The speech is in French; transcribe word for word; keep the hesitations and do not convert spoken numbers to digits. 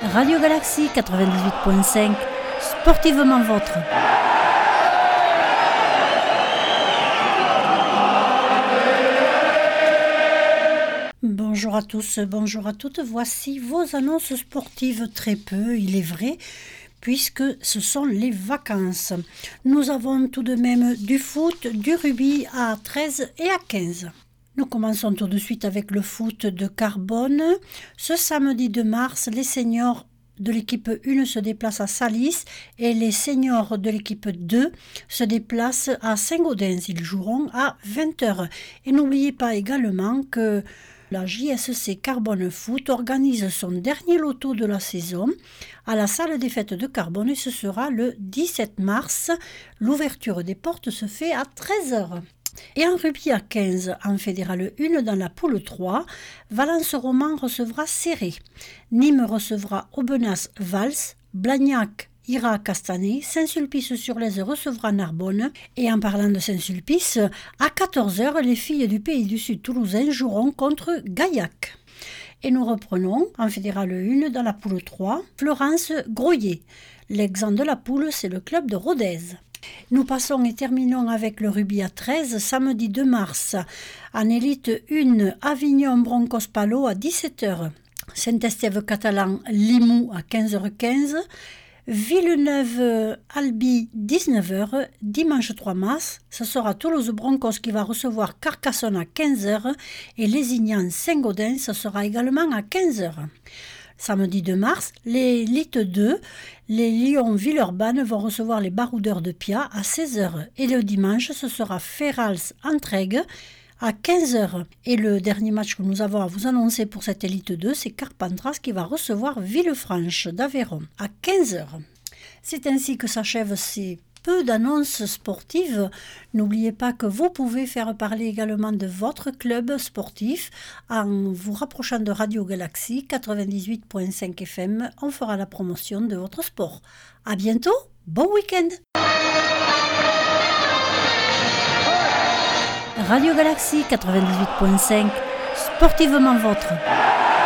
Radio Galaxie quatre-vingt-dix-huit virgule cinq, sportivement vôtre. Bonjour à tous, bonjour à toutes, voici vos annonces sportives, très peu, il est vrai, puisque ce sont les vacances. Nous avons tout de même du foot, du rugby à treize et à quinze. Nous commençons tout de suite avec le foot de Carbone. Ce samedi deux mars, les seniors de l'équipe un se déplacent à Salis et les seniors de l'équipe deux se déplacent à Saint-Gaudens. Ils joueront à vingt heures. Et n'oubliez pas également que la J S C Carbone Foot organise son dernier loto de la saison à la salle des fêtes de Carbone et ce sera le dix-sept mars. L'ouverture des portes se fait à treize heures. Et en rugby à quinze, en fédéral un dans la poule trois, Valence-Roman recevra Serré. Nîmes recevra Aubenas-Vals, Blagnac ira à Castanet, Saint-Sulpice-sur-Lèze recevra Narbonne. Et en parlant de Saint-Sulpice, à quatorze heures, les filles du Pays du Sud toulousain joueront contre Gaillac. Et nous reprenons en fédéral un dans la poule trois, Florence-Groyer. L'exemple de la poule, c'est le club de Rodez. Nous passons et terminons avec le rugby à treize, samedi deux mars. En élite un, Avignon Broncos Palo à dix-sept heures. Saint-Estève-Catalan Limoux à quinze heures quinze. Villeneuve-Albi dix-neuf heures. Dimanche trois mars, ce sera Toulouse Broncos qui va recevoir Carcassonne à quinze heures. Et Lézignan-Saint-Gaudens, ce sera également à quinze heures. Samedi deux mars, les Lite deux, les Lions Villeurbanne vont recevoir les Baroudeurs de Pia à seize heures. Et le dimanche, ce sera Ferrals-Entraigue à quinze heures. Et le dernier match que nous avons à vous annoncer pour cette Élite deux, c'est Carpentras qui va recevoir Villefranche d'Aveyron à quinze heures. C'est ainsi que s'achèvent ces peu d'annonces sportives. N'oubliez pas que vous pouvez faire parler également de votre club sportif en vous rapprochant de Radio Galaxie quatre-vingt-dix-huit virgule cinq F M. On fera la promotion de votre sport. À bientôt, bon week-end. Radio Galaxie quatre-vingt-dix-huit virgule cinq, sportivement vôtre.